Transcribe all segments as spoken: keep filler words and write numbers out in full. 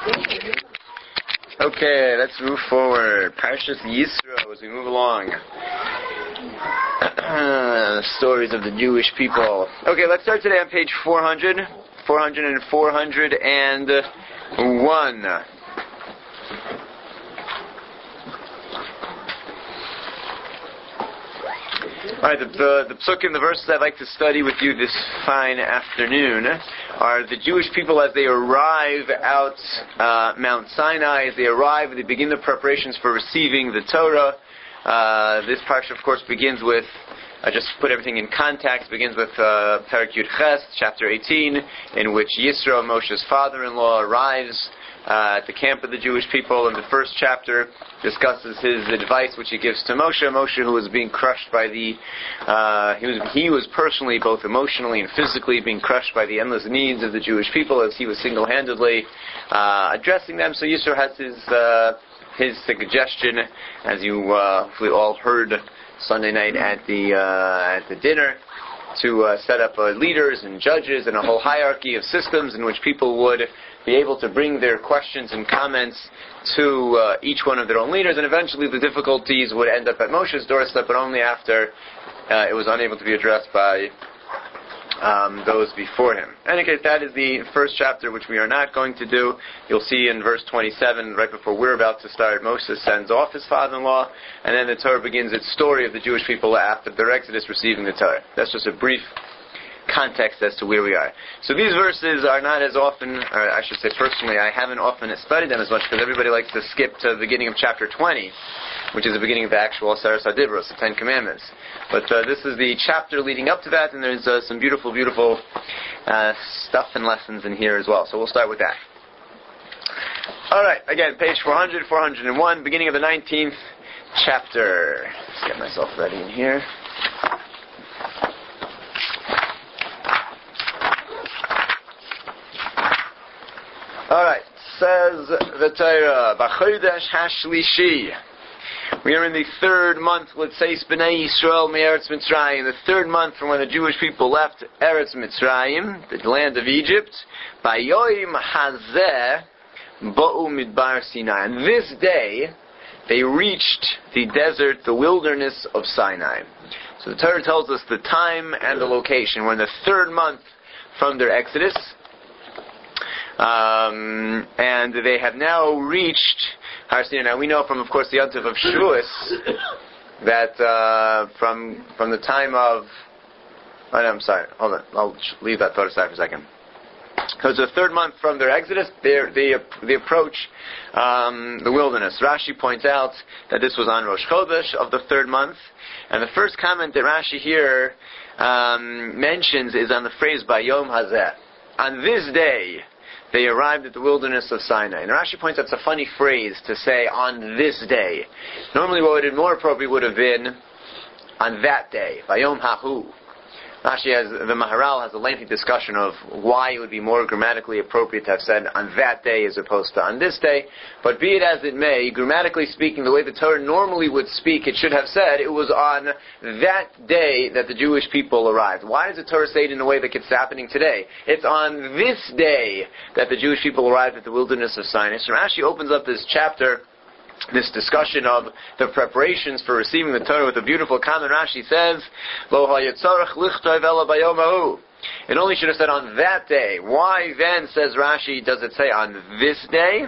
Okay, let's move forward. Parshas Yisro as we move along. Stories of the Jewish people. Okay, let's start today on page four hundred, four hundred and four hundred one. Alright, the, the, the psukim, the verses I'd like to study with you this fine afternoon are the Jewish people as they arrive out uh, Mount Sinai, as they arrive and they begin the preparations for receiving the Torah. Uh, this parsha, of course, begins with, uh, just to put everything in context, begins with uh, Perek Yud Ches, chapter eighteen, in which Yisro, Moshe's father-in-law, arrives Uh, at the camp of the Jewish people, and the first chapter discusses his advice which he gives to Moshe. Moshe, who was being crushed by the, uh, he was he was personally, both emotionally and physically, being crushed by the endless needs of the Jewish people as he was single-handedly uh, addressing them. So Yisro has his uh, his suggestion, as you uh, we all heard Sunday night at the uh, at the dinner, to uh, set up uh, leaders and judges and a whole hierarchy of systems in which people would be able to bring their questions and comments to uh, each one of their own leaders, and eventually the difficulties would end up at Moshe's doorstep, but only after uh, it was unable to be addressed by um, those before him. In any case, that is the first chapter, which we are not going to do. You'll see in verse twenty-seven, right before we're about to start, Moses sends off his father-in-law, and then the Torah begins its story of the Jewish people after their exodus receiving the Torah. That's just a brief context as to where we are. So these verses are not as often, or I should say personally, I haven't often studied them as much because everybody likes to skip to the beginning of chapter twenty, which is the beginning of the actual Aseres HaDibros, the Ten Commandments. But uh, this is the chapter leading up to that, and there's uh, some beautiful, beautiful uh, stuff and lessons in here as well. So we'll start with that. Alright, again, page four hundred, four hundred one, beginning of the nineteenth chapter. Let's get myself ready in here. Alright, says the Torah, B'chodesh HaShlishi. We are in the third month, let's say, B'nai Yisrael Me'eretz Mitzrayim, the third month from when the Jewish people left Eretz Mitzrayim, the land of Egypt, B'yoyim Hazeh Bo'u Midbar Sinai. And this day, they reached the desert, the wilderness of Sinai. So the Torah tells us the time and the location. We're in the third month from their exodus. Um, and they have now reached Har Sinai. Now we know from, of course, the Yontif of Shavuos that uh, from from the time of oh no, I'm sorry, hold on, I'll leave that thought aside for a second. Because the third month from their exodus, they they they approach um, the wilderness. Rashi points out that this was on Rosh Chodesh of the third month, and the first comment that Rashi here um, mentions is on the phrase "Bayom Hazeh." On this day, they arrived at the wilderness of Sinai. And Rashi points out it's a funny phrase to say, on this day. Normally what would have more appropriate would have been, on that day, Vayom Hahu. Rashi has, the Maharal has a lengthy discussion of why it would be more grammatically appropriate to have said on that day as opposed to on this day. But be it as it may, grammatically speaking, the way the Torah normally would speak, it should have said it was on that day that the Jewish people arrived. Why does the Torah say it in a way that it's happening today? It's on this day that the Jewish people arrived at the wilderness of Sinai. So Rashi opens up this chapter, this discussion of the preparations for receiving the Torah with a beautiful comment. Rashi says, Lo hayatzarech lichtov ela bayom hahu. It only should have said on that day. Why then, says Rashi, does it say on this day?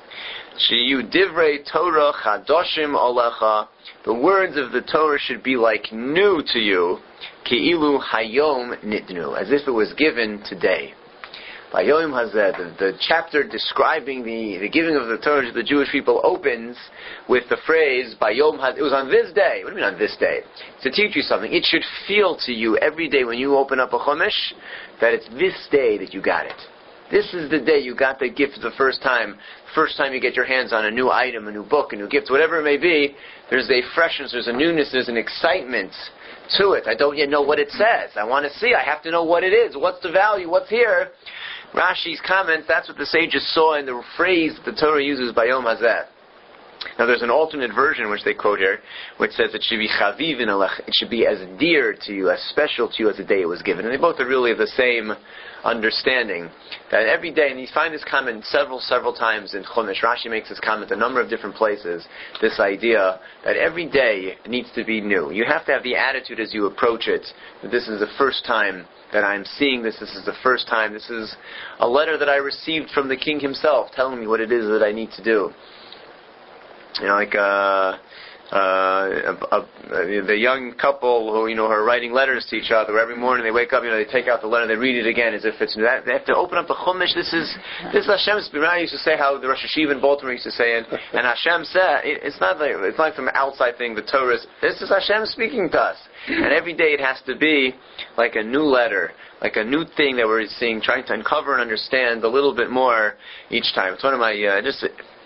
Sheyu divrei Torah chadoshim alecha. The words of the Torah should be like new to you, ki'ilu hayom nitnu, as if it was given today. Bayom Hazeh, the, the chapter describing the, the giving of the Torah to the Jewish people opens with the phrase, Bayom Hazeh, it was on this day. What do you mean on this day? To teach you something. It should feel to you every day when you open up a Chumash that it's this day that you got it. This is the day you got the gift for the first time. First time you get your hands on a new item, a new book, a new gift, whatever it may be, there's a freshness, there's a newness, there's an excitement to it. I don't yet know what it says. I want to see. I have to know what it is. What's the value? What's here? Rashi's comments, that's what the sages saw in the phrase that the Torah uses, Bayom Hazeh. Now there's an alternate version which they quote here, which says it should be chaviv in alech, it should be as dear to you, as special to you as the day it was given. And they both are really the same understanding, that every day, and you find this comment several, several times in Chumash. Rashi makes this comment a number of different places, this idea that every day needs to be new. You have to have the attitude as you approach it, that this is the first time that I'm seeing this, this is the first time, this is a letter that I received from the king himself, telling me what it is that I need to do. You know, like uh, uh, a, a, the young couple who, you know, are writing letters to each other every morning. They wake up, you know, they take out the letter, they read it again as if it's new. They have to open up the Chumash. This is this is Hashem's. I used to say how the Rosh Hashiva in Baltimore used to say, and, and Hashem said, it, it's not like it's not some outside thing. The Torah is, this is Hashem speaking to us, and every day it has to be like a new letter, like a new thing that we're seeing, trying to uncover and understand a little bit more each time. It's one of my uh, just.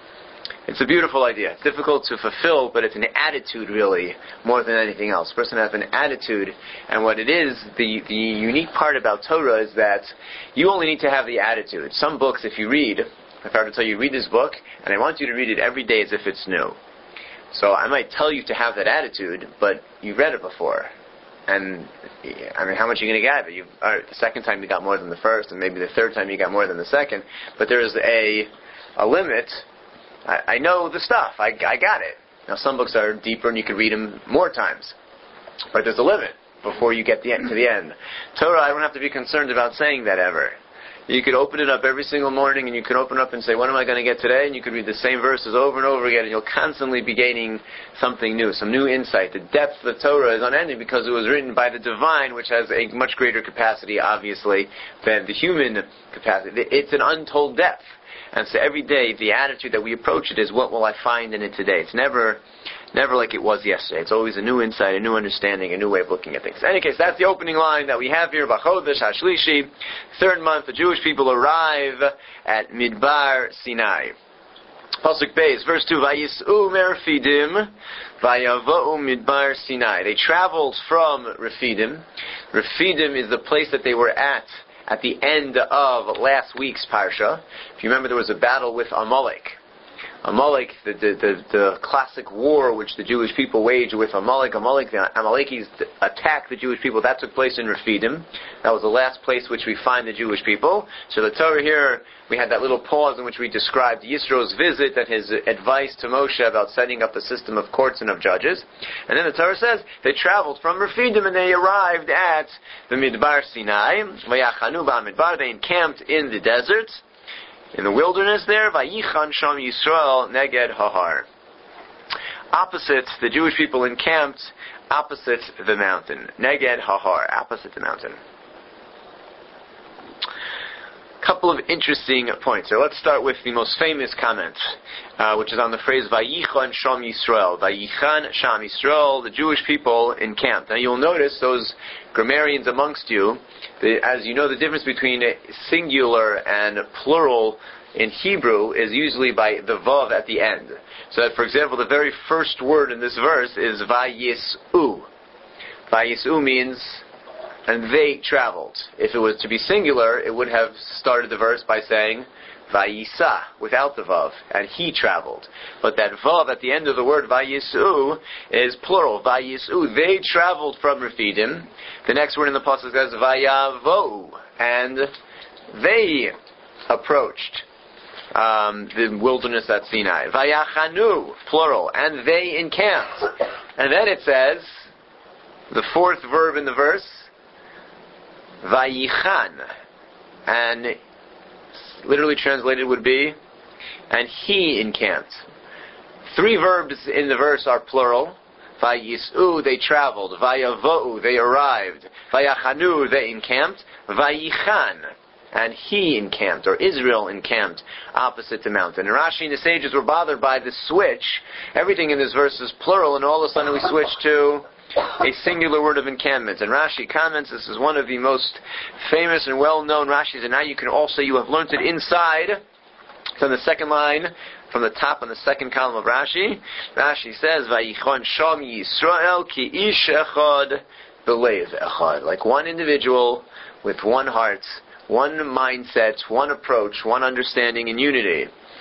It's a beautiful idea. It's difficult to fulfill, but it's an attitude, really, more than anything else. A person has an attitude, and what it is, the, the unique part about Torah is that you only need to have the attitude. Some books, if you read, if I were to tell you, read this book, and I want you to read it every day as if it's new. So I might tell you to have that attitude, but you've read it before. And, I mean, how much are you going to get? But you, uh, the second time you got more than the first, and maybe the third time you got more than the second. But there's a, a limit. I, I know the stuff. I, I got it. Now, some books are deeper and you can read them more times. But there's a limit before you get the end, to the end. Torah, I don't have to be concerned about saying that ever. You could open it up every single morning and you could open up and say, what am I going to get today? And you could read the same verses over and over again and you'll constantly be gaining something new, some new insight. The depth of the Torah is unending because it was written by the divine, which has a much greater capacity, obviously, than the human capacity. It's an untold depth. And so every day, the attitude that we approach it is, what will I find in it today? It's never never like it was yesterday. It's always a new insight, a new understanding, a new way of looking at things. In any case, that's the opening line that we have here. B'chodesh HaShlishi, third month, the Jewish people arrive at Midbar Sinai. Pasuk Beis, verse two, Vayis'u meRefidim, Vayavo'u Midbar Sinai. They traveled from Refidim. Refidim is the place that they were at at the end of last week's Parsha. If you remember, there was a battle with Amalek. Amalek, the, the, the, the classic war which the Jewish people waged with Amalek. Amalek, the Amalekis attacked the Jewish people. That took place in Refidim. That was the last place which we find the Jewish people. So the Torah here, we had that little pause in which we described Yisro's visit and his advice to Moshe about setting up the system of courts and of judges. And then the Torah says they traveled from Refidim and they arrived at the Midbar Sinai. Vayachanu ba'midbar. They encamped in the desert, in the wilderness there. Vayichan sham Yisrael neged hahar. Opposite, the Jewish people encamped opposite the mountain. Neged hahar, opposite the mountain. Couple of interesting points here. Let's start with the most famous comment, uh, which is on the phrase Vayichan sham Yisrael. Vayichan sham Yisrael, the Jewish people encamped. Now you'll notice those grammarians amongst you, the, as you know, the difference between singular and plural in Hebrew is usually by the vav at the end. So that, for example, the very first word in this verse is Vayis'u. Vayis'u means, and they traveled. If it was to be singular, it would have started the verse by saying Vayisa, without the vav, and he traveled. But that vav at the end of the word Vayisu is plural. Vayisu, they traveled from Refidim. The next word in the pasuk says Vayavo, and they approached um, the wilderness at Sinai. Vayachanu, plural, and they encamped. And then it says, the fourth verb in the verse, Vayichan, and literally translated would be, and he encamped. Three verbs in the verse are plural. Vayis'u, they traveled. Vayavo'u, they arrived. Vayachanu, they encamped. Vayichan, and he encamped, or Israel encamped, opposite the mountain. And Rashi and the sages were bothered by the switch. Everything in this verse is plural, and all of a sudden we switch to a singular word of encampment. And Rashi comments, this is one of the most famous and well-known Rashis, and now you can also, you have learned it inside, from the second line, from the top on the second column of Rashi. Rashi says, Vayichon sham Yisrael ki ish echad b'leiv echad. Like one individual with one heart, one mindset, one approach, one understanding and unity.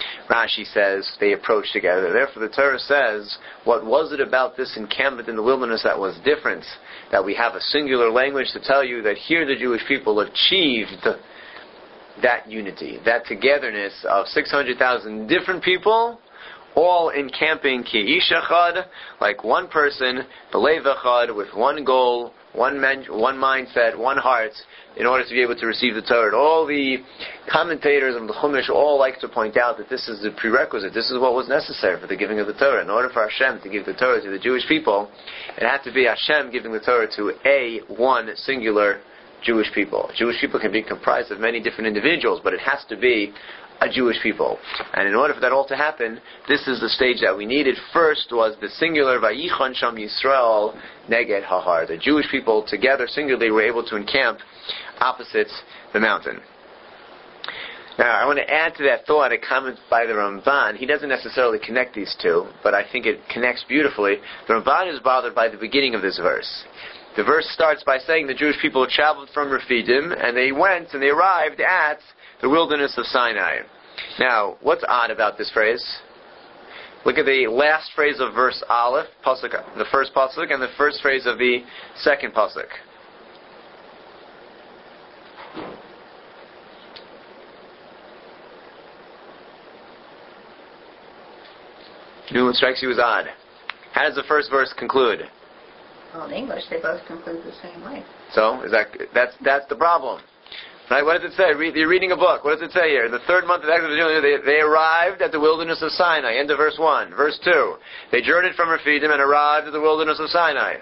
Rashi says they approached together. Therefore, the Torah says, what was it about this encampment in the wilderness that was different? That we have a singular language to tell you that here the Jewish people achieved that unity, that togetherness of six hundred thousand different people, all encamping ki ish echad, like one person, belev echad, with one goal, one man, one mindset, one heart, in order to be able to receive the Torah. All the commentators of the Chumash all like to point out that this is the prerequisite. This is what was necessary for the giving of the Torah. In order for Hashem to give the Torah to the Jewish people, it had to be Hashem giving the Torah to a one singular Jewish people. Jewish people can be comprised of many different individuals, but it has to be a Jewish people. And in order for that all to happen, this is the stage that we needed. First was the singular Vayichon Sham Yisrael Neged Hahar. The Jewish people together singularly were able to encamp opposite the mountain. Now, I want to add to that thought a comment by the Ramban. He doesn't necessarily connect these two, but I think it connects beautifully. The Ramban is bothered by the beginning of this verse. The verse starts by saying the Jewish people traveled from Rephidim, and they went and they arrived at the wilderness of Sinai. Now, what's odd about this phrase? Look at the last phrase of verse Aleph, pasuk, the first pasuk, and the first phrase of the second pasuk. You know what strikes you as odd? How does the first verse conclude? Well, in English, they both conclude the same way. So, is that that's that's the problem, right? What does it say? Read, you're reading a book. What does it say here? In the third month of Exodus, they, they arrived at the wilderness of Sinai. End of verse one. Verse two. They journeyed from Rephidim and arrived at the wilderness of Sinai.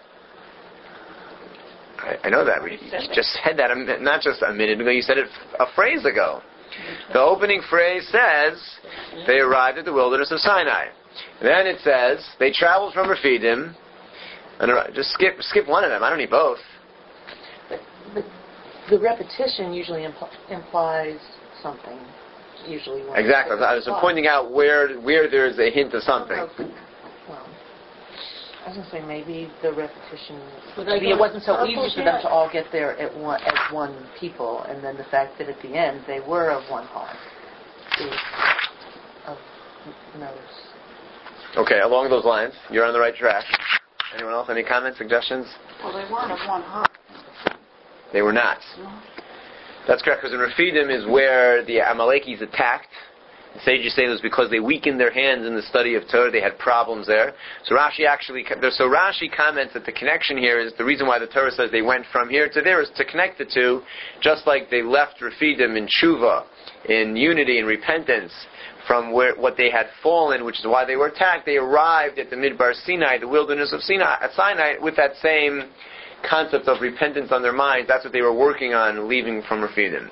I, I know that. We just said that a, not just a minute ago. You said it a phrase ago. The opening phrase says they arrived at the wilderness of Sinai. Then it says they traveled from Rephidim. And just skip skip one of them. I don't need both. But, but the repetition usually impl- implies something. Usually, when exactly. I was pointing out where where there is a hint of something. Okay. Well, I was going to say maybe the repetition. Maybe it wasn't so easy for them to all get there at one as one people, and then the fact that at the end they were of one heart is of notice. Okay, along those lines, you're on the right track. Anyone else? Any comments, suggestions? Well, they weren't of one heart. They were not. No. That's correct, because in Rephidim is where the Amalekis attacked. The sages say it was because they weakened their hands in the study of Torah. They had problems there. So Rashi actually, so Rashi comments that the connection here is the reason why the Torah says they went from here to there is to connect the two, just like they left Rephidim in tshuva, in unity and repentance, from where what they had fallen, which is why they were attacked. They arrived at the Midbar Sinai, the wilderness of Sinai, at Sinai, with that same concept of repentance on their minds. That's what they were working on, leaving from Rephidim.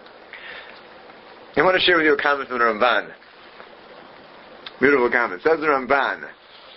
I want to share with you a comment from the Ramban. Beautiful comment. Says the Ramban,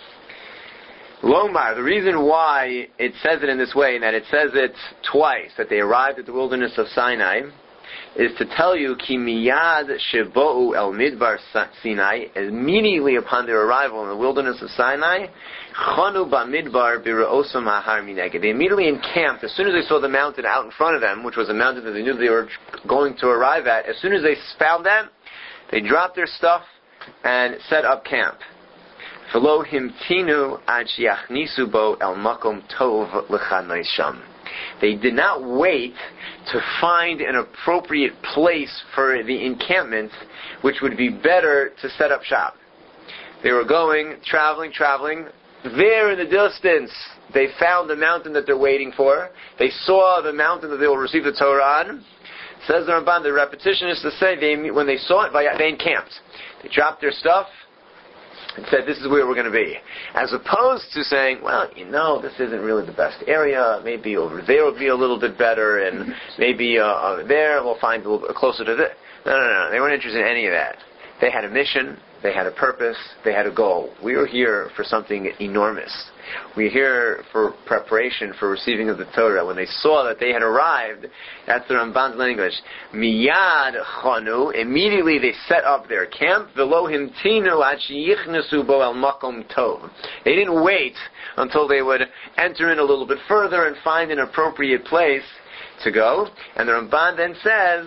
Lomar, the reason why it says it in this way, and that it says it twice, that they arrived at the wilderness of Sinai, is to tell you, Ki miyad shebo'u el midbar Sinai, immediately upon their arrival in the wilderness of Sinai, chanu ba'midbar bira'osam ha'har mineged. They immediately encamped, as soon as they saw the mountain out in front of them, which was a mountain that they knew they were going to arrive at, as soon as they found that, they dropped their stuff and set up camp. V'lo himtinu ad shiachnisu bo el makom tov l'chanai sham. They did not wait to find an appropriate place for the encampment, which would be better to set up shop. They were going, traveling, traveling. There in the distance, they found the mountain that they're waiting for. They saw the mountain that they will receive the Torah on. Says the Ramban, the repetition is to say, they, when they saw it, they encamped. They dropped their stuff and said, this is where we're going to be. As opposed to saying, well, you know, this isn't really the best area. Maybe over there will be a little bit better, and maybe uh, uh, there we'll find a little bit closer to this. No, no, no. They weren't interested in any of that. They had a mission. They had a purpose. They had a goal. We are here for something enormous. We're here for preparation for receiving of the Torah. When they saw that they had arrived, that's the Ramban's language. Miyad chanu, immediately they set up their camp. V'lo himtinu ad sheyichnesu bo el makom tov. They didn't wait until they would enter in a little bit further and find an appropriate place to go. And the Ramban then says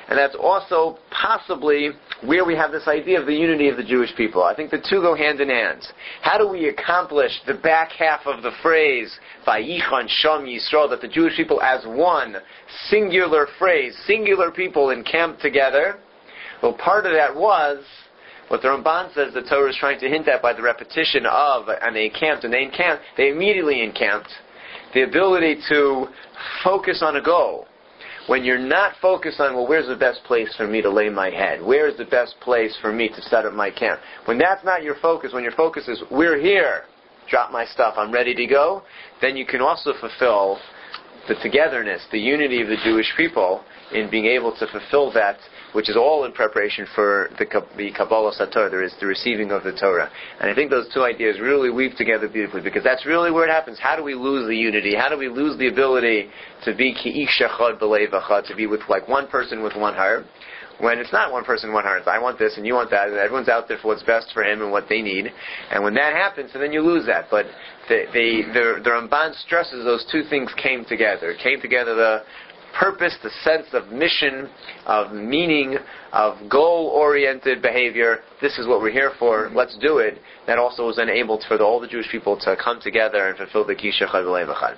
and that's also possibly where we have this idea of the unity of the Jewish people. I think the two go hand in hand. How do we accomplish the back half of the phrase, Vayichon Sham Yisrael, that the Jewish people as one, singular phrase, singular people encamped together? Well, part of that was what the Ramban says the Torah is trying to hint at by the repetition of, and they encamped, and they encamped, they immediately encamped. The ability to focus on a goal. When you're not focused on, well, where's the best place for me to lay my head? Where's the best place for me to set up my camp? When that's not your focus, when your focus is, we're here, drop my stuff, I'm ready to go, then you can also fulfill the togetherness, the unity of the Jewish people in being able to fulfill that, which is all in preparation for the, the Kabbalah Satorah, there is the receiving of the Torah. And I think those two ideas really weave together beautifully, because that's really where it happens. How do we lose the unity? How do we lose the ability to be ki'ish echad b'leiv echad, to be with like one person with one heart, when it's not one person, one heart? I want this and you want that, and everyone's out there for what's best for him and what they need. And when that happens, so then you lose that. But the, the, the, the Ramban stresses those two things came together. It came together, the purpose, the sense of mission, of meaning, of goal-oriented behavior. This is what we're here for. Let's do it. That also was then able for the, all the Jewish people to come together and fulfill the Ki'ish Echad B'leiv Echad.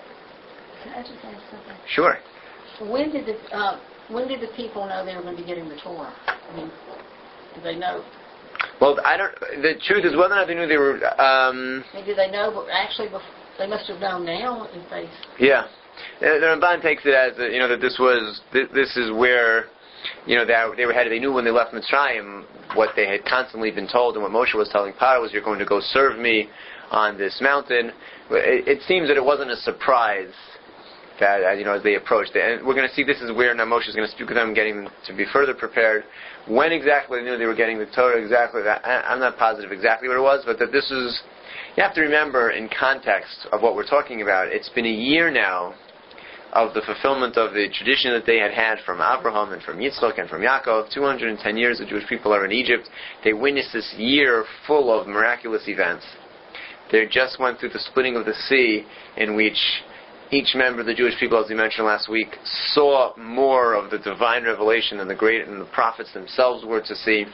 Can I just ask something? Sure. When did the uh, when did the people know they were going to be getting the Torah? I mean, did they know? Well, I don't. The truth is, whether or not they knew they were. Um, I mean, did they know? But actually, before, they must have known now if they. Yeah. The Ramban takes it as, you know, that this was, this is where, you know, that they were headed. They knew when they left Mitzrayim what they had constantly been told, and what Moshe was telling Paro was, you're going to go serve me on this mountain. It, it seems that it wasn't a surprise that, you know, as they approached it. And we're going to see this is where now Moshe is going to speak with them, getting them to be further prepared. When exactly they knew they were getting the Torah, exactly that, I'm not positive exactly what it was, but that this is, you have to remember in context of what we're talking about, it's been a year now of the fulfillment of the tradition that they had had from Abraham and from Yitzchak and from Yaakov. two hundred ten years the Jewish people are in Egypt. They witnessed this year full of miraculous events. They just went through the splitting of the sea, in which each member of the Jewish people, as we mentioned last week, saw more of the divine revelation than the great and the prophets themselves were to see.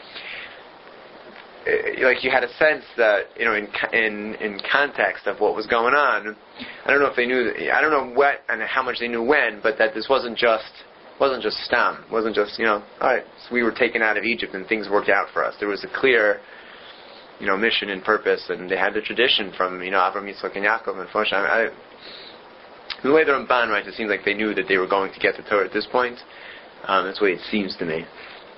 Like you had a sense that, you know, in in in context of what was going on. I don't know if they knew. I don't know what and how much they knew when, but that this wasn't just wasn't just stam. Wasn't just, you know, all right, so we were taken out of Egypt and things worked out for us. There was a clear, you know, mission and purpose, and they had the tradition from, you know, Abraham, Yitzchak, and Yaakov and Moshe. I, I, the way the Ramban writes, it seems like they knew that they were going to get the Torah at this point. Um, that's the way it seems to me.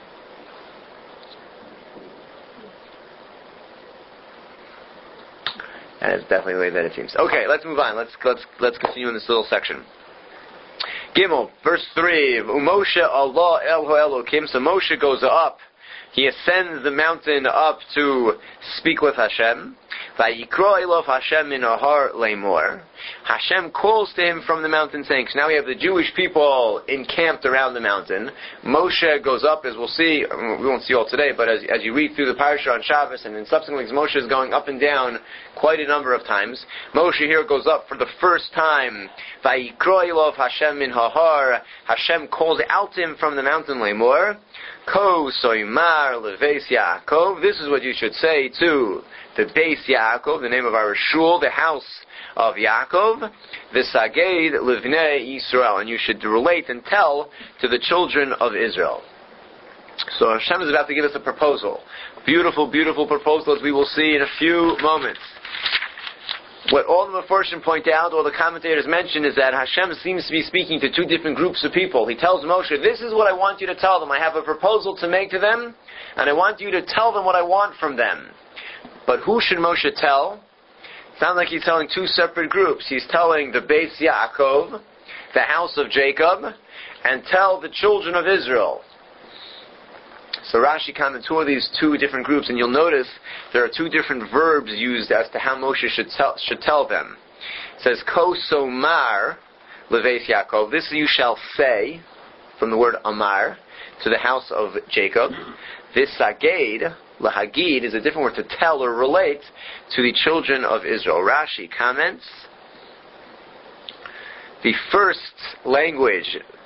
That is definitely the way that it seems. Okay, let's move on. Let's let's let's continue in this little section. Gimel, verse three. Moshe Allah El Elokim. So Moshe goes up. He ascends the mountain up to speak with Hashem. Vayikro Elof Hashem min Ahar Leimor. Hashem calls to him from the mountain, saying, so now we have the Jewish people encamped around the mountain. Moshe goes up, as we'll see, we won't see all today, but as, as you read through the parasha on Shabbos and in subsequent weeks, Moshe is going up and down quite a number of times. Moshe here goes up for the first time. Vayikro Elof Hashem min Ahar. Hashem calls out to him from the mountain, Leimor. Ko soimar leveis Yaakov. This is what you should say to the Beis Yaakov, the name of our shul, the house of Yaakov. V'saged levnei Yisrael, and you should relate and tell to the children of Israel. So Hashem is about to give us a proposal, beautiful, beautiful proposal, as we will see in a few moments. What all the Mefarshim point out, all the commentators mention, is that Hashem seems to be speaking to two different groups of people. He tells Moshe, this is what I want you to tell them. I have a proposal to make to them, and I want you to tell them what I want from them. But who should Moshe tell? Sounds like he's telling two separate groups. He's telling the Beis Yaakov, the house of Jacob, and tell the children of Israel. So Rashi comments who are these two different groups, and you'll notice there are two different verbs used as to how Moshe should tell, should tell them. It says, Ko somar leveis Yaakov. This you shall say, from the word Amar, to the house of Jacob. This saged, lahagid, is a different word to tell or relate to the children of Israel. Rashi comments, the first language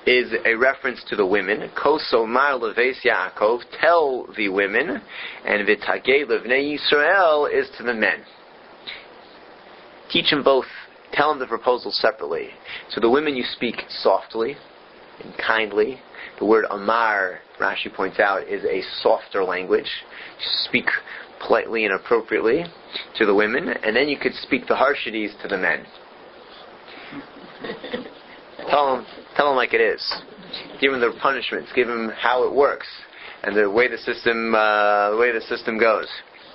is a reference to the women. Koso mar leves Yaakov, tell the women, and v'tagei levnei Yisrael is to the men. Teach them both. Tell them the proposal separately. So the women you speak softly and kindly. The word amar, Rashi points out, is a softer language. You speak politely and appropriately to the women, and then you could speak the harshities to the men. Tell them, tell them like it is. Give them their punishments. Give them how it works and the way the system, uh, the way the system goes.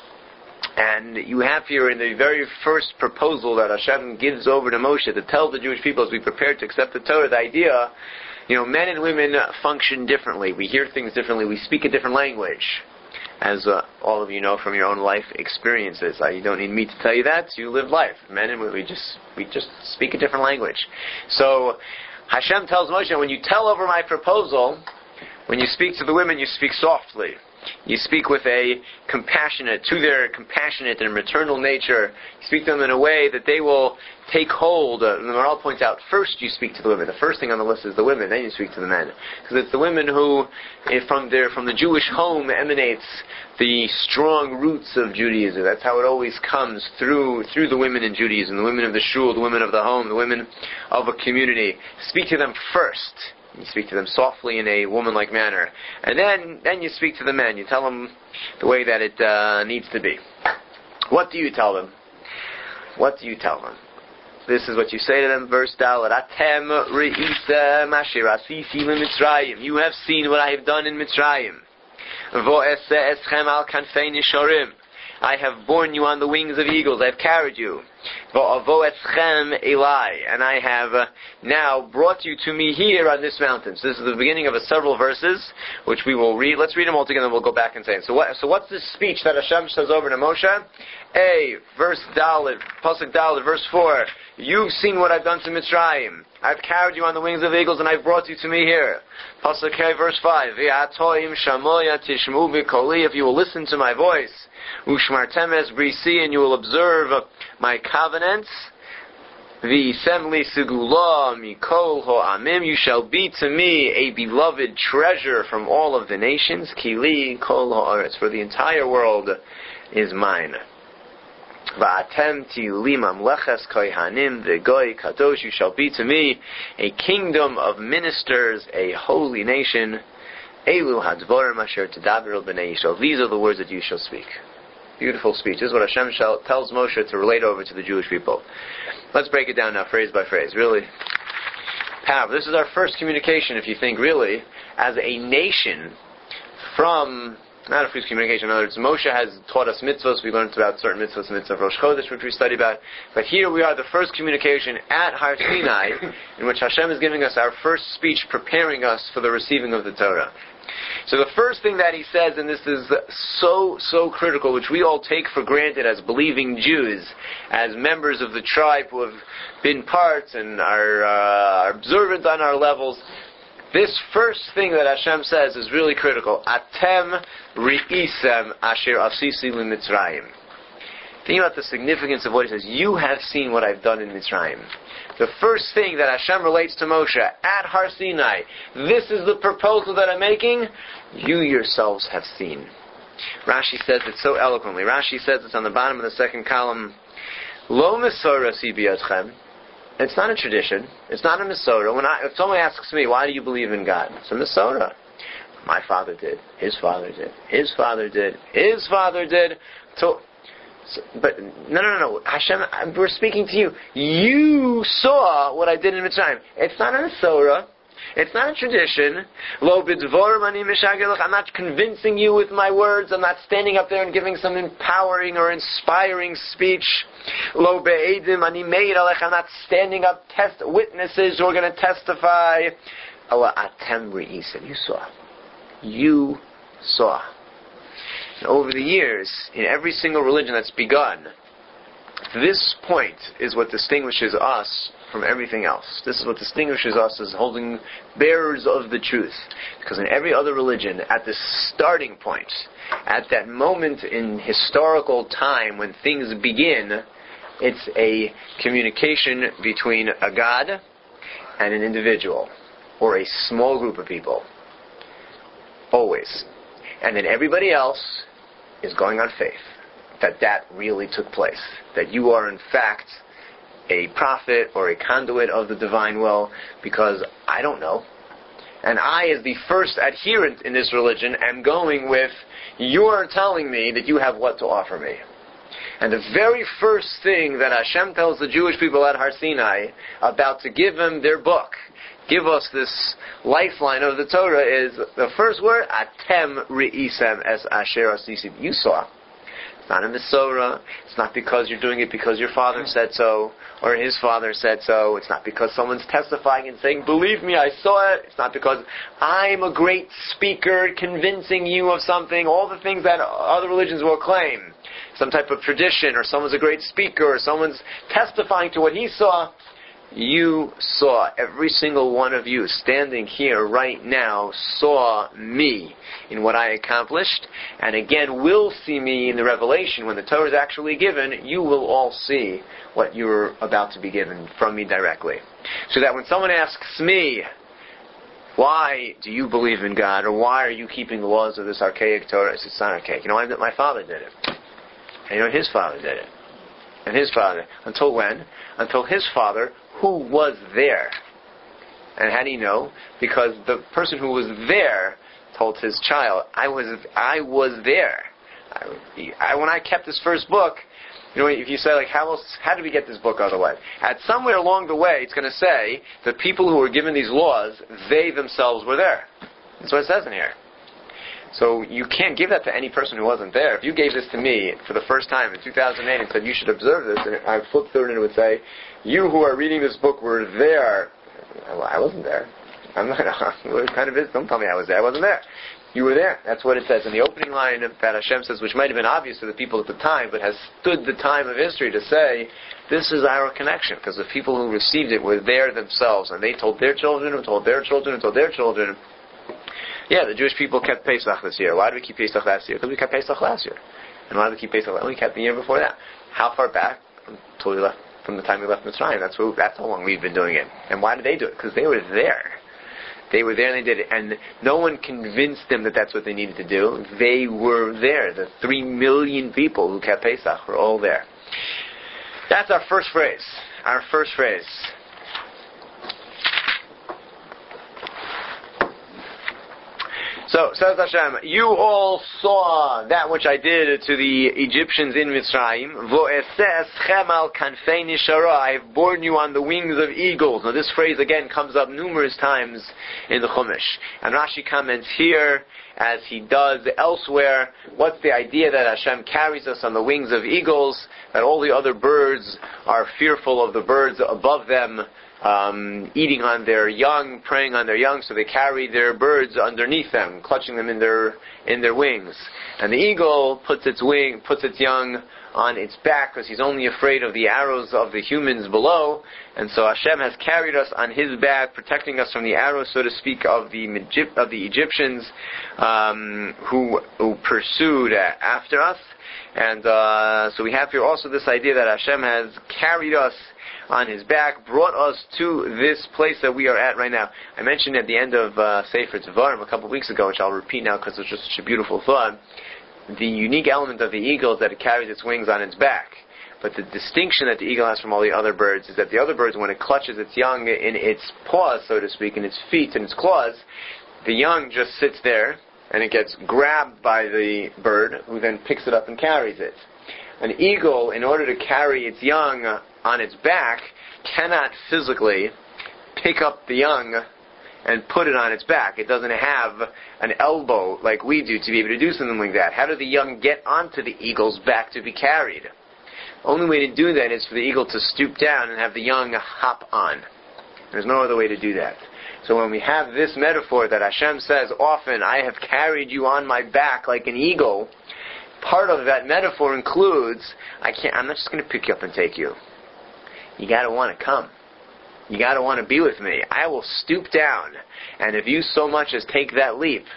And you have here in the very first proposal that Hashem gives over to Moshe to tell the Jewish people as we prepare to accept the Torah, the idea, you know, men and women function differently. We hear things differently. We speak a different language, as uh, all of you know from your own life experiences. Uh, you don't need me to tell you that. You live life. Men and women, we just we just speak a different language. So Hashem tells Moshe, when you tell over my proposal, when you speak to the women, you speak softly. You speak with a compassionate, to their compassionate and maternal nature. You speak to them in a way that they will take hold. Uh, the Maharal points out, first you speak to the women. The first thing on the list is the women, then you speak to the men. Because it's the women who, if from their from the Jewish home emanates the strong roots of Judaism. That's how it always comes, through through the women in Judaism, the women of the shul, the women of the home, the women of a community. Speak to them first. You speak to them softly in a woman-like manner. And then then you speak to the men. You tell them the way that it uh, needs to be. What do you tell them? What do you tell them? This is what you say to them, verse Dalet. Atem re'isem asher asisi leMitzrayim. You have seen what I have done in Mitzrayim. Vo'eseh eschem al kanfei nishorim. I have borne you on the wings of eagles. I have carried you. Vo'avoeschem elai. And I have uh, now brought you to me here on this mountain. So this is the beginning of a several verses, which we will read. Let's read them all together and we'll go back and say it. So, what, so what's this speech that Hashem says over to Moshe? A, verse Dalet, Pasuk Dalet, verse four. You've seen what I've done to Mitzrayim. I've carried you on the wings of eagles and I've brought you to me here. Pasuk K, verse five. V'atoim shamoya tishmu b'koli. If you will listen to my voice. Ushmartem es brisi, and you will observe my covenants. V'isem li segula mikol ho'amim. You shall be to me a beloved treasure from all of the nations. Kili kol ha'aretz. For the entire world is mine. Va'atem tili mamleches kohanim v'goy kadosh. You shall be to me a kingdom of ministers, a holy nation. Elu hadvorim asher tedaber el b'nei Yisrael. These are the words that you shall speak. Beautiful speech. This is what Hashem shall, tells Moshe to relate over to the Jewish people. Let's break it down now, phrase by phrase. Really powerful. This is our first communication, if you think, really, as a nation from, not a first communication, in other words, Moshe has taught us mitzvahs. We learned about certain mitzvahs, mitzvah of Rosh Chodesh, which we studied about. But here we are, the first communication at Har Sinai, in which Hashem is giving us our first speech, preparing us for the receiving of the Torah. So the first thing that he says, and this is so, so critical, which we all take for granted as believing Jews, as members of the tribe who have been parts and are, uh, are observant on our levels, this first thing that Hashem says is really critical. Atem re'isem asher asisi leMitzrayim. Think about the significance of what he says. You have seen what I've done in Mitzrayim. The first thing that Hashem relates to Moshe at Har Sinai, this is the proposal that I'm making, you yourselves have seen. Rashi says it so eloquently. Rashi says it's on the bottom of the second column. Lo Mesorah si biyadchem. It's not a tradition. It's not a Mesorah. When I, if someone asks me, why do you believe in God? It's a Mesorah. My father did. His father did. His father did. His father did. So, So, but no, no, no, no. Hashem, we're speaking to you. You saw what I did in Mitzrayim. It's not a Mesorah. It's not a tradition. Lo b'dvorim ani mishagelach. I'm not convincing you with my words. I'm not standing up there and giving some empowering or inspiring speech. Lo be'edim ani meir alech. I'm not standing up test witnesses who are going to testify. Allah atem re'isim. You saw. You saw. And over the years, in every single religion that's begun, this point is what distinguishes us from everything else. This is what distinguishes us as holding bearers of the truth. Because in every other religion, at the starting point, at that moment in historical time when things begin, it's a communication between a God and an individual. or a small group of people. Always. And then everybody else is going on faith that that really took place. That you are in fact a prophet or a conduit of the divine will, because I don't know. And I, as the first adherent in this religion, am going with, you're telling me that you have what to offer me. And the very first thing that Hashem tells the Jewish people at Har Sinai about to give them their book, give us this lifeline of the Torah, is the first word, Atem Re'isem Es Asher Asisim. You saw. It's not a Mesorah. It's not because you're doing it because your father said so, or his father said so. It's not because someone's testifying and saying, believe me, I saw it. It's not because I'm a great speaker convincing you of something, all the things that other religions will claim. Some type of tradition, or someone's a great speaker, or someone's testifying to what he saw. You saw, every single one of you standing here right now saw me in what I accomplished, and again will see me in the revelation. When the Torah is actually given, you will all see what you're about to be given from me directly. So that when someone asks me, why do you believe in God, or why are you keeping the laws of this archaic Torah? I say, it's not archaic. You know, I, my father did it. And you know, his father did it. And his father. Until when? Until his father, who was there. And how do you know? Because the person who was there told his child, I was I was there. I, I, when I kept this first book, you know, if you say, like, how else, how did we get this book otherwise? At somewhere along the way, it's going to say, the people who were given these laws, they themselves were there. That's what it says in here. So you can't give that to any person who wasn't there. If you gave this to me for the first time in two thousand eight and said, you should observe this, and I flipped through it and it would say, you who are reading this book were there. Well, I wasn't there. I'm not, what kind of is? Don't tell me I was there. I wasn't there. You were there. That's what it says in the opening line that Hashem says, which might have been obvious to the people at the time, but has stood the time of history to say, this is our connection, because the people who received it were there themselves, and they told their children, and told their children, and told their children. Yeah, the Jewish people kept Pesach this year. Why did we keep Pesach last year? Because we kept Pesach last year. And why did we keep Pesach last year? We kept the year before that. How far back? Until we left, from the time we left Mitzrayim. That's, what, that's how long we've been doing it. And why did they do it? Because they were there. They were there and they did it. And no one convinced them that that's what they needed to do. They were there. The three million people who kept Pesach were all there. That's our first phrase. Our first phrase. So, says Hashem, you all saw that which I did to the Egyptians in Mitzrayim. Vo'eses chemal kanfei nishara. I have borne you on the wings of eagles. Now this phrase again comes up numerous times in the Chumash. And Rashi comments here, as he does elsewhere, what's the idea that Hashem carries us on the wings of eagles, that all the other birds are fearful of the birds above them, Um, eating on their young, preying on their young, so they carry their birds underneath them, clutching them in their in their wings. And the eagle puts its wing, puts its young on its back, because he's only afraid of the arrows of the humans below. And so Hashem has carried us on His back, protecting us from the arrows, so to speak, of the of the Egyptians um, who who pursued after us. And uh, so we have here also this idea that Hashem has carried us on His back, brought us to this place that we are at right now. I mentioned at the end of uh, Sefer Devarim a couple of weeks ago, which I'll repeat now because it's just such a beautiful thought, the unique element of the eagle is that it carries its wings on its back. But the distinction that the eagle has from all the other birds is that the other birds, when it clutches its young in its paws, so to speak, in its feet and its claws, the young just sits there, and it gets grabbed by the bird, who then picks it up and carries it. An eagle, in order to carry its young on its back, cannot physically pick up the young and put it on its back. It doesn't have an elbow like we do to be able to do something like that. How do the young get onto the eagle's back to be carried? The only way to do that is for the eagle to stoop down and have the young hop on. There's no other way to do that. So when we have this metaphor that Hashem says often, I have carried you on my back like an eagle, part of that metaphor includes, I can't, I'm not just going to pick you up and take you. You got to want to come. You got to want to be with me. I will stoop down, and if you so much as take that leap,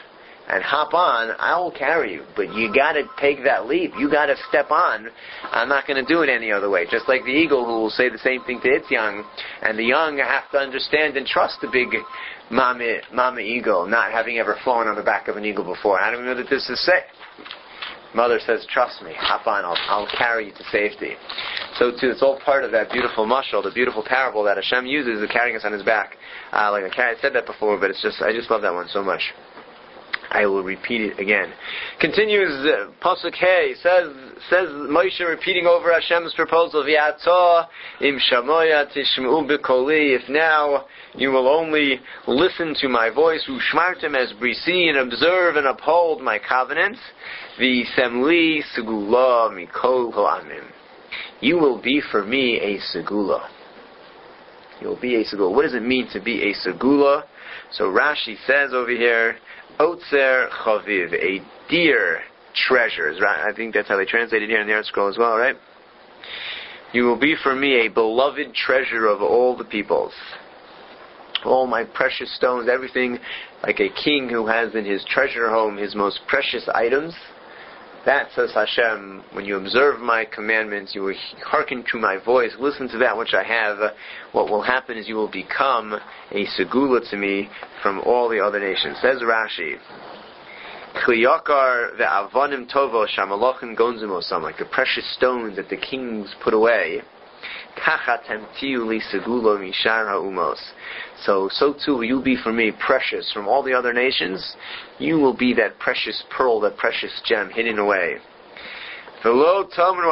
and hop on, I will carry you. But you got to take that leap. You got to step on. I'm not going to do it any other way. Just like the eagle who will say the same thing to its young, and the young have to understand and trust the big mama, mama eagle, not having ever flown on the back of an eagle before. I don't know that this is safe. Mother says, trust me, hop on, I'll, I'll carry you to safety. So too, it's all part of that beautiful mashal, the beautiful parable that Hashem uses of carrying us on His back. Uh, like I said that before, but it's just, I just love that one so much. I will repeat it again. Continues, uh, Pasuk Hey, says, says Moshe repeating over Hashem's proposal, V'yatah im shamoya tishm'u b'koli, if now you will only listen to my voice, u'shmartem es brisi, and observe and uphold my covenant, v'semli segula mikol ha'amim. You will be for me a segula. You will be a segula. What does it mean to be a segula? So Rashi says over here, Otzer chaviv, a dear treasures. Right? I think that's how they translate it here in the Art Scroll as well, right? You will be for me a beloved treasure of all the peoples. All my precious stones, everything, like a king who has in his treasure home his most precious items. That, says Hashem, when you observe my commandments, you will hearken to my voice, listen to that which I have, what will happen is you will become a segula to me from all the other nations. Says Rashi, Kliyakar ve'avanim tovo shamalachim gonzimosam, like the precious stones that the kings put away, kachatem tiu li segula mishar ha'umos. So, so too will you be for me precious from all the other nations. You will be that precious pearl, that precious gem hidden away. Maybe you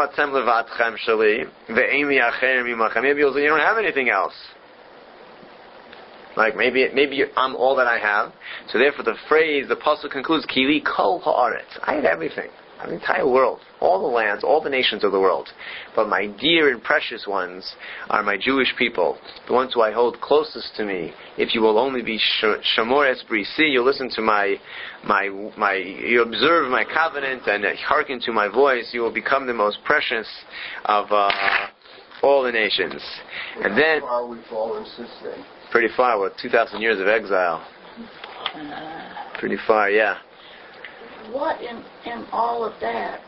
don't have anything else. Like maybe maybe I'm all that I have. So therefore the phrase, the pasuk concludes, Kili kol ha'aretz. I have everything. I have the entire world. All the lands, all the nations of the world. But my dear and precious ones are my Jewish people. The ones who I hold closest to me. If you will only be shamor es brisi, you listen to my, my, my, you observe my covenant and hearken to my voice, you will become the most precious of uh, all the nations. And then, how far we've fallen since then? Pretty far, what, two thousand years of exile. Pretty far, yeah. What in, in all of that,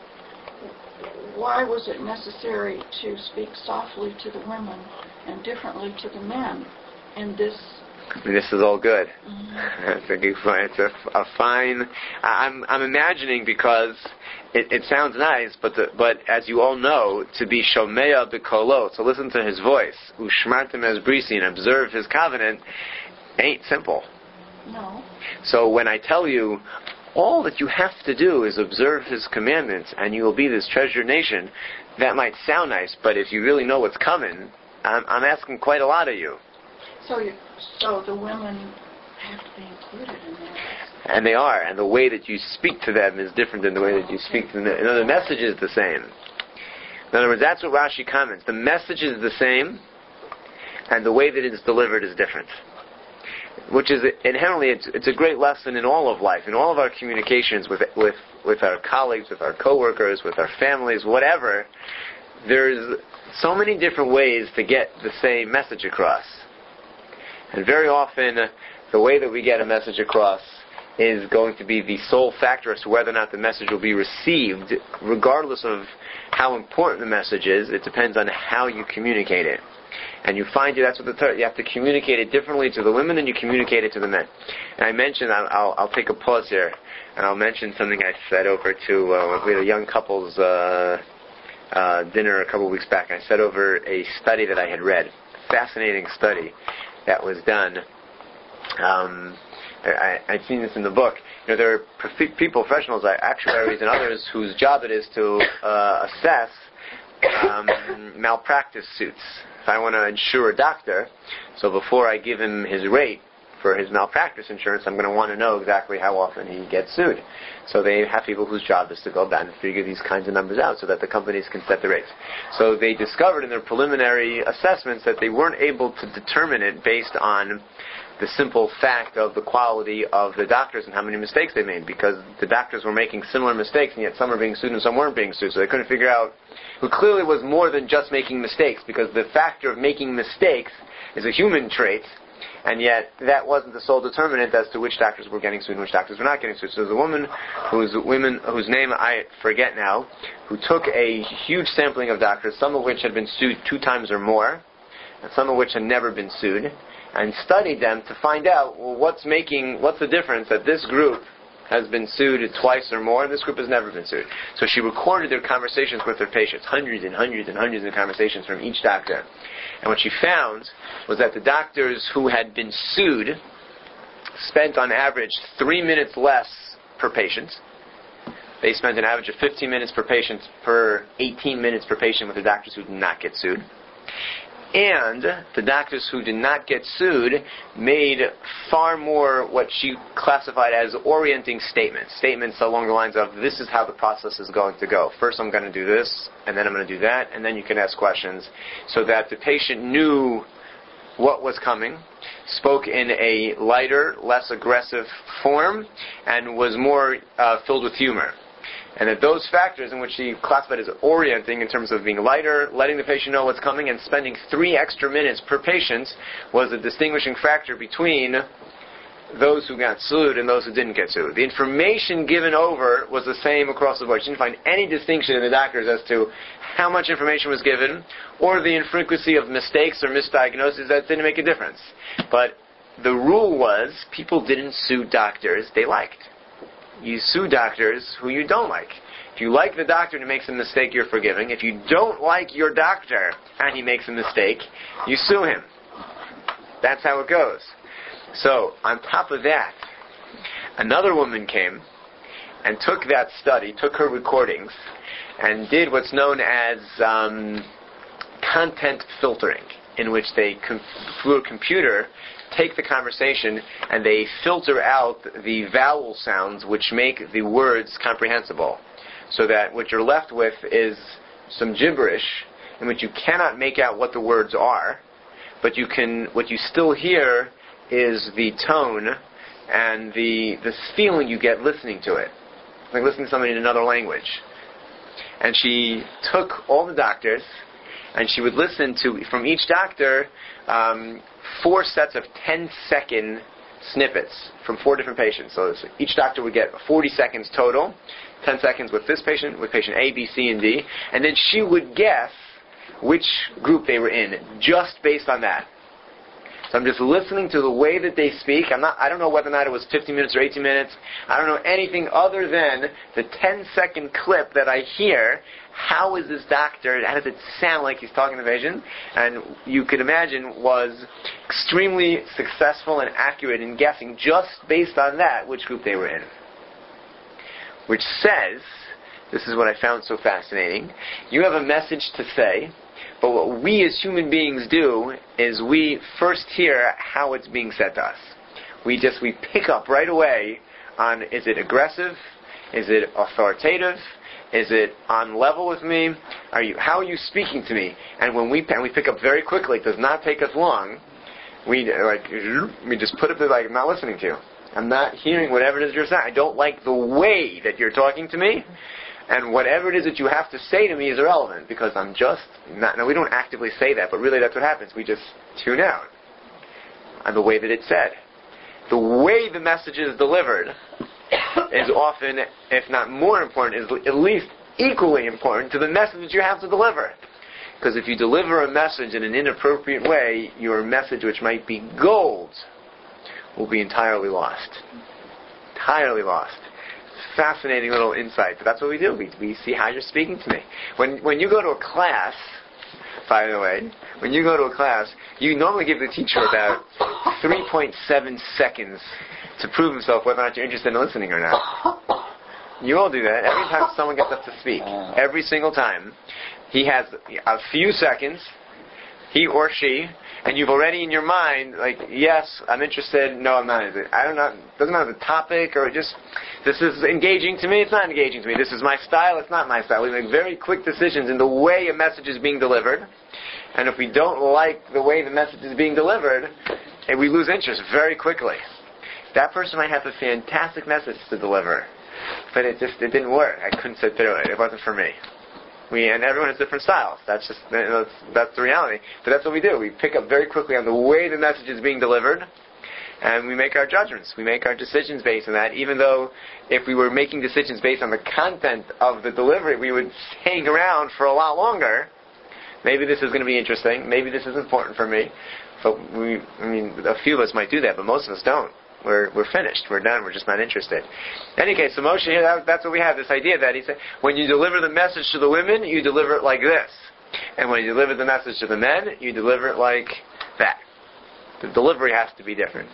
why was it necessary to speak softly to the women and differently to the men in this? This is all good. Mm-hmm. It's a good, it's a, a fine. I'm I'm imagining because it, it sounds nice, but the, but as you all know, to be shomea b'kolo, to listen to his voice, ushmartem es brisi, and observe his covenant, ain't simple. No. So when I tell you, all that you have to do is observe His commandments, and you will be this treasured nation. That might sound nice, but if you really know what's coming, I'm, I'm asking quite a lot of you. So, you, so the women have to be included in that. And they are, and the way that you speak to them is different than the way that you speak to them. You know, the message is the same. In other words, that's what Rashi comments. The message is the same, and the way that it is delivered is different. Which is inherently, it's, it's a great lesson in all of life, in all of our communications with with with our colleagues, with our coworkers, with our families, whatever. There's so many different ways to get the same message across, and very often the way that we get a message across is going to be the sole factor as to whether or not the message will be received, regardless of how important the message is. It depends on how you communicate it. And you find you, that's what the third, you have to communicate it differently to the women than you communicate it to the men. And I mentioned, I'll, I'll, I'll take a pause here, and I'll mention something I said over to, uh, we had a young couple's uh, uh, dinner a couple of weeks back, and I said over a study that I had read, fascinating study that was done. Um, I, I'd seen this in the book. You know, there are prof- people, professionals, like actuaries and others, whose job it is to uh, assess um, malpractice suits. If I want to insure a doctor, so before I give him his rate for his malpractice insurance, I'm going to want to know exactly how often he gets sued. So they have people whose job is to go back and figure these kinds of numbers out so that the companies can set the rates. So they discovered in their preliminary assessments that they weren't able to determine it based on the simple fact of the quality of the doctors and how many mistakes they made, because the doctors were making similar mistakes and yet some were being sued and some weren't being sued. So they couldn't figure out who clearly was more than just making mistakes, because the factor of making mistakes is a human trait, and yet that wasn't the sole determinant as to which doctors were getting sued and which doctors were not getting sued. So there's a woman whose women whose name I forget now, who took a huge sampling of doctors, some of which had been sued two times or more, and some of which had never been sued, and studied them to find out, well, what's making, what's the difference that this group has been sued twice or more, and this group has never been sued. So she recorded their conversations with their patients, hundreds and hundreds and hundreds of conversations from each doctor. And what she found was that the doctors who had been sued spent on average three minutes less per patient. They spent an average of fifteen minutes per patient per eighteen minutes per patient with the doctors who did not get sued. And the doctors who did not get sued made far more what she classified as orienting statements. Statements along the lines of, this is how the process is going to go. First I'm going to do this, and then I'm going to do that, and then you can ask questions. So that the patient knew what was coming, spoke in a lighter, less aggressive form, and was more uh, filled with humor. And that those factors in which she classified as orienting in terms of being lighter, letting the patient know what's coming, and spending three extra minutes per patient was a distinguishing factor between those who got sued and those who didn't get sued. The information given over was the same across the board. She didn't find any distinction in the doctors as to how much information was given or the infrequency of mistakes or misdiagnoses. That didn't make a difference. But the rule was people didn't sue doctors they liked. You sue doctors who you don't like. If you like the doctor and he makes a mistake, you're forgiving. If you don't like your doctor and he makes a mistake, you sue him. That's how it goes. So, on top of that, another woman came and took that study, took her recordings, and did what's known as um, content filtering, in which they, com- through a computer, take the conversation and they filter out the vowel sounds which make the words comprehensible. So that what you're left with is some gibberish in which you cannot make out what the words are, but you can, what you still hear is the tone and the the feeling you get listening to it. Like listening to somebody in another language. And she took all the doctors and she would listen to, from each doctor, um, four sets of ten-second snippets from four different patients. So each doctor would get forty seconds total, ten seconds with this patient, with patient A, B, C, and D, and then she would guess which group they were in, just based on that. So I'm just listening to the way that they speak. I'm not, I don't know whether or not it was fifteen minutes or eighteen minutes. I don't know anything other than the ten-second clip that I hear. How is this doctor, how does it sound like he's talking to the patient? And you could imagine was extremely successful and accurate in guessing just based on that which group they were in. Which says, this is what I found so fascinating, you have a message to say, but what we as human beings do is we first hear how it's being said to us. We just, we pick up right away on, is it aggressive? Is it authoritative? Is it on level with me? Are you? How are you speaking to me? And when we and we pick up very quickly, it does not take us long. We like we just put it there like, I'm not listening to you. I'm not hearing whatever it is you're saying. I don't like the way that you're talking to me, and whatever it is that you have to say to me is irrelevant because I'm just not. Now we don't actively say that, but really that's what happens. We just tune out on the way that it's said. The way the message is delivered is often, if not more important, is at least equally important to the message you have to deliver. Because if you deliver a message in an inappropriate way, your message, which might be gold, will be entirely lost. Entirely lost. Fascinating little insight. But that's what we do. We, we see how you're speaking to me. When when you go to a class, by the way, when you go to a class, you normally give the teacher about three point seven seconds to prove himself whether or not you're interested in listening or not. You all do that every time someone gets up to speak. Every single time. He has a few seconds, he or she, and you've already in your mind, like, yes, I'm interested, no, I'm not. I don't know, doesn't matter the topic, or just, this is engaging to me, it's not engaging to me. This is my style, it's not my style. We make very quick decisions in the way a message is being delivered, and if we don't like the way the message is being delivered, we lose interest very quickly. That person might have a fantastic message to deliver, but it just, it didn't work. I couldn't sit through it. It wasn't for me. We and everyone has different styles. That's just that's, that's the reality. But that's what we do. We pick up very quickly on the way the message is being delivered, and we make our judgments. We make our decisions based on that. Even though if we were making decisions based on the content of the delivery, we would hang around for a lot longer. Maybe this is going to be interesting. Maybe this is important for me. But we, I mean, a few of us might do that, but most of us don't. We're we're finished. We're done. We're just not interested. In any case, so Moshe here, that, that's what we have, this idea that he said, when you deliver the message to the women, you deliver it like this. And when you deliver the message to the men, you deliver it like that. The delivery has to be different.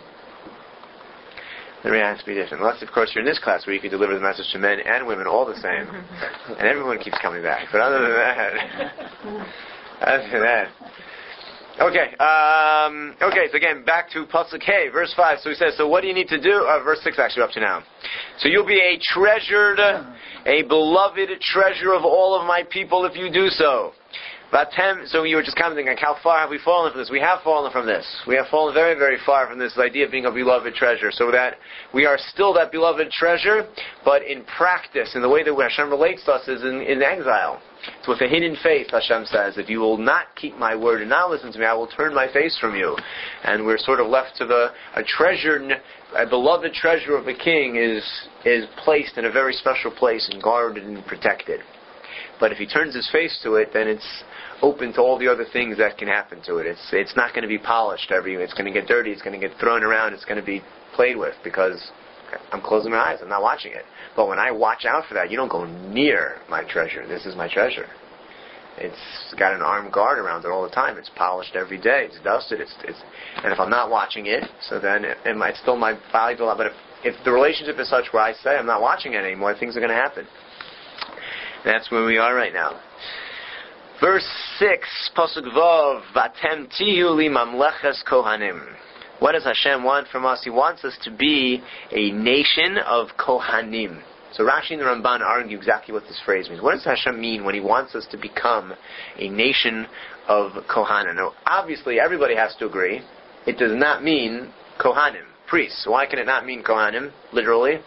The delivery has to be different. Unless, of course, you're in this class where you can deliver the message to men and women all the same. And everyone keeps coming back. But other than that, other than that. Okay, um, okay, so again, back to Pasuk Hey, verse five. So he says, so what do you need to do? Uh, verse six, actually, up to now. So you'll be a treasured, a beloved treasure of all of my people if you do so. Vatem, so you were just commenting, like, how far have we fallen from this? We have fallen from this. We have fallen very, very far from this idea of being a beloved treasure. So that we are still that beloved treasure, but in practice, in the way that Hashem relates to us, is in, in exile. It's with a hidden face, Hashem says, if you will not keep my word and not listen to me, I will turn my face from you. And we're sort of left to the, a treasure, a beloved treasure of the king is, is placed in a very special place and guarded and protected. But if he turns his face to it, then it's open to all the other things that can happen to it. It's it's not going to be polished every. It's going to get dirty. It's going to get thrown around. It's going to be played with because I'm closing my eyes. I'm not watching it. But when I watch out for that, you don't go near my treasure. This is my treasure. It's got an armed guard around it all the time. It's polished every day. It's dusted. It's it's. And if I'm not watching it, so then it, it might still my valuable. But if if the relationship is such where I say I'm not watching it anymore, things are going to happen. That's where we are right now. Verse six, Pasuk Vav, Vatem tiyu li mamleches kohanim. What does Hashem want from us? He wants us to be a nation of kohanim. So Rashi and the Ramban argue exactly what this phrase means. What does Hashem mean when He wants us to become a nation of kohanim? Now, obviously, everybody has to agree. It does not mean kohanim, priests. Why can it not mean kohanim, literally?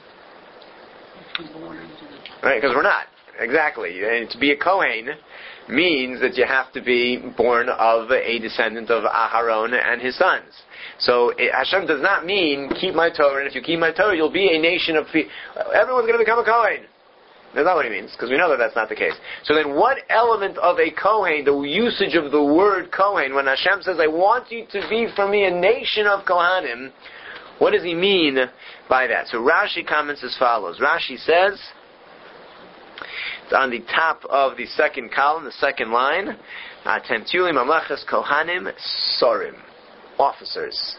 Right, because we're not. Exactly. And to be a Kohen means that you have to be born of a descendant of Aharon and his sons. So it, Hashem does not mean keep my Torah, and if you keep my Torah, you'll be a nation of people. Everyone's going to become a Kohen. That's not what he means, because we know that that's not the case. So then what element of a Kohen, the usage of the word Kohen, when Hashem says, I want you to be for me a nation of Kohanim, what does he mean by that? So Rashi comments as follows. Rashi says, on the top of the second column, the second line, Temtuli Mamlechas Kohanim Sorim, officers.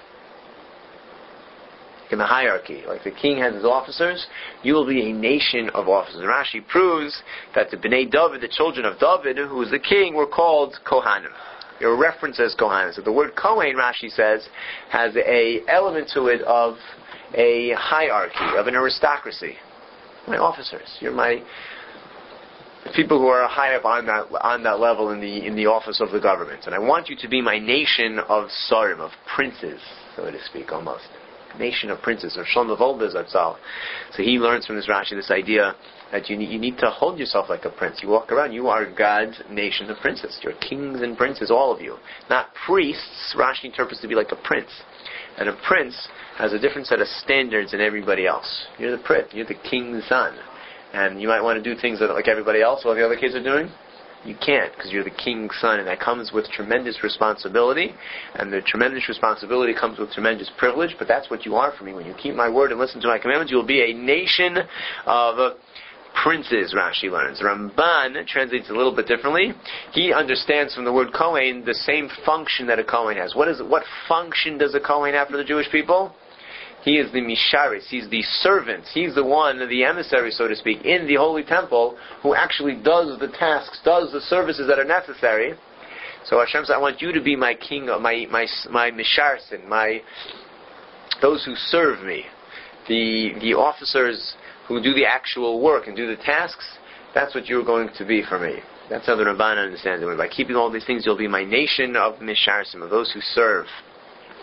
In the hierarchy, like the king has his officers, you will be a nation of officers. Rashi proves that the Bnei David, the children of David, who was the king, were called Kohanim. There are references Kohanim. So the word Kohen, Rashi says, has a element to it of a hierarchy, of an aristocracy. My officers, you're my people who are high up on that on that level in the in the office of the government, and I want you to be my nation of sarim, of princes, so to speak, almost nation of princes, or Shlomo Volbe Zatzal. So he learns from this Rashi this idea that you need, you need to hold yourself like a prince. You walk around, you are God's nation of princes. You're kings and princes, all of you, not priests. Rashi interprets to be like a prince, and a prince has a different set of standards than everybody else. You're the prince. You're the king's son. And you might want to do things that, like everybody else, while the other kids are doing. You can't, because you're the king's son, and that comes with tremendous responsibility. And the tremendous responsibility comes with tremendous privilege, but that's what you are for me. When you keep my word and listen to my commandments, you will be a nation of princes, Rashi learns. Ramban translates a little bit differently. He understands from the word Kohen the same function that a Kohen has. What is what function does a Kohen have for the Jewish people? He is the Misharis, he's the servant, he's the one, the emissary, so to speak, in the Holy Temple, who actually does the tasks, does the services that are necessary. So Hashem says, I want you to be my king, my my my Misharsin, my, those who serve me, the the officers who do the actual work and do the tasks. That's what you're going to be for me. That's how the Ramban understands it. By keeping all these things, you'll be my nation of Misharsim, of those who serve.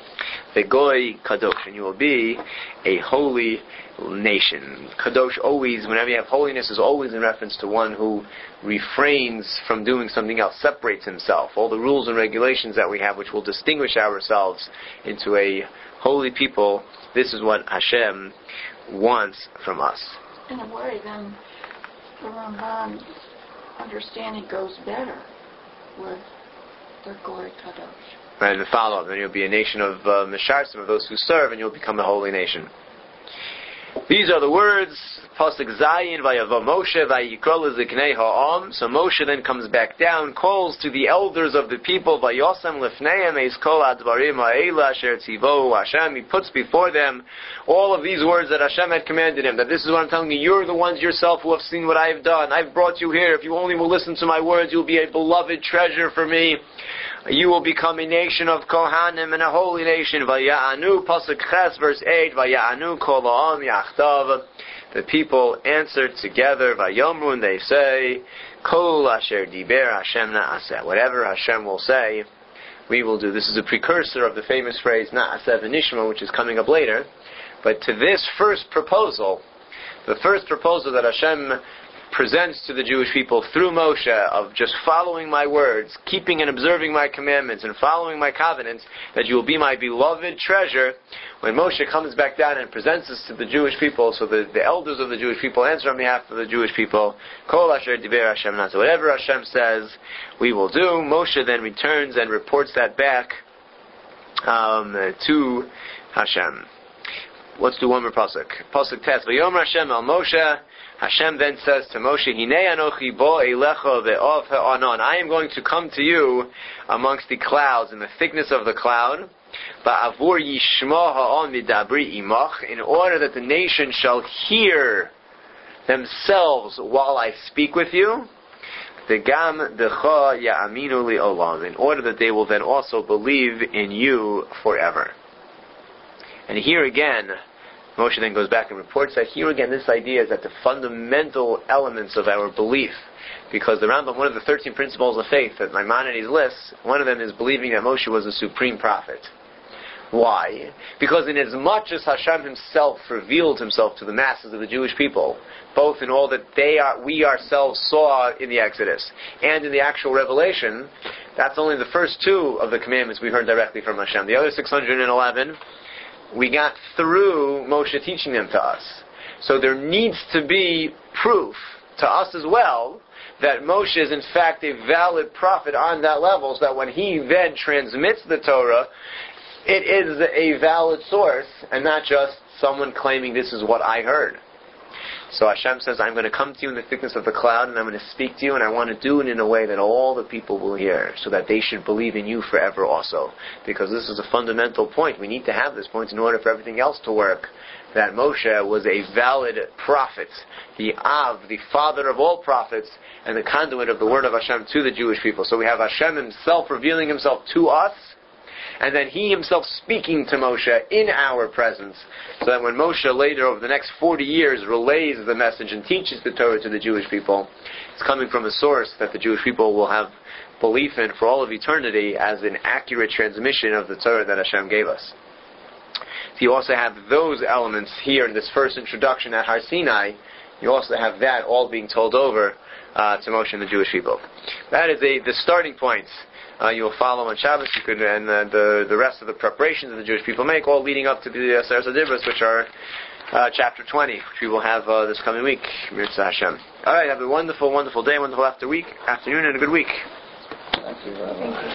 Vegoy kadosh, and you will be a holy nation. Kadosh always, whenever you have holiness, is always in reference to one who refrains from doing something else, separates himself. All the rules and regulations that we have, which will distinguish ourselves into a holy people, this is what Hashem wants from us. In a way, then, the Ramban's understanding goes better with the Goy Kadosh. Right, and the follow-up, then you'll be a nation of uh, Mesharsim, of those who serve, and you'll become a holy nation. These are the words, Pasuk Zayin, Vayavo Moshe, Vayikro Leziknei Ha'am. So Moshe then comes back down, calls to the elders of the people, Vayosem Lefneim Eis Kol Advarim Ha'ela Asher Tzivohu Hashem. He puts before them all of these words that Hashem had commanded him, that this is what I'm telling you, you're the ones yourself who have seen what I have done. I've brought you here. If you only will listen to my words, you'll be a beloved treasure for me. You will become a nation of Kohanim and a holy nation. Vaya'anu, Pasuk Ches, verse eight, Vaya'anu kol ha'am yachtav. The people answered together, Vayomru, and they say, Kol asher diber Hashem na'aseh. Whatever Hashem will say, we will do. This is a precursor of the famous phrase, Na'aseh v'nishma, which is coming up later. But to this first proposal, the first proposal that Hashem presents to the Jewish people through Moshe of just following my words, keeping and observing my commandments, and following my covenants, that you will be my beloved treasure. When Moshe comes back down and presents this to the Jewish people, so the, the elders of the Jewish people answer on behalf of the Jewish people, Kol asher diber Hashem na'aseh. Whatever Hashem says, we will do. Moshe then returns and reports that back um, to Hashem. Let's do one more pasuk. Pasuk Tes. V'yomer Hashem al Moshe. Hashem then says to Moshe, Hinei anochi bo eilecha ve'ov ha'anon. I am going to come to you amongst the clouds, in the thickness of the cloud, ba'avur yishma ha'on midabri imach, in order that the nation shall hear themselves while I speak with you, Degam decha ya'aminu li olam, in order that they will then also believe in you forever. And here again, Moshe then goes back and reports that here again this idea is that the fundamental elements of our belief, because the Rambam, one of the thirteen principles of faith that Maimonides lists, one of them is believing that Moshe was a supreme prophet. Why? Because in as much as Hashem himself revealed himself to the masses of the Jewish people, both in all that they are, we ourselves saw in the Exodus and in the actual revelation, that's only the first two of the commandments we heard directly from Hashem. The other six hundred eleven we got through Moshe teaching them to us. So there needs to be proof to us as well that Moshe is in fact a valid prophet on that level, so that when he then transmits the Torah, it is a valid source and not just someone claiming this is what I heard. So Hashem says, I'm going to come to you in the thickness of the cloud, and I'm going to speak to you, and I want to do it in a way that all the people will hear, so that they should believe in you forever also. Because this is a fundamental point. We need to have this point in order for everything else to work. That Moshe was a valid prophet, the Av, the father of all prophets, and the conduit of the word of Hashem to the Jewish people. So we have Hashem himself revealing himself to us, and then he himself speaking to Moshe in our presence, so that when Moshe later, over the next forty years, relays the message and teaches the Torah to the Jewish people, it's coming from a source that the Jewish people will have belief in for all of eternity as an accurate transmission of the Torah that Hashem gave us. So you also have those elements here in this first introduction at Har Sinai. You also have that all being told over uh, to Moshe and the Jewish people. That is a, the starting point. Uh, you will follow on Shabbos, you could, and uh, the the rest of the preparations that the Jewish people make, all leading up to the uh, Seres HaDibros, which are uh, chapter twenty, which we will have uh, this coming week. Mitzvah Hashem. All right, have a wonderful, wonderful day, wonderful after week, afternoon, and a good week. Thank you very much.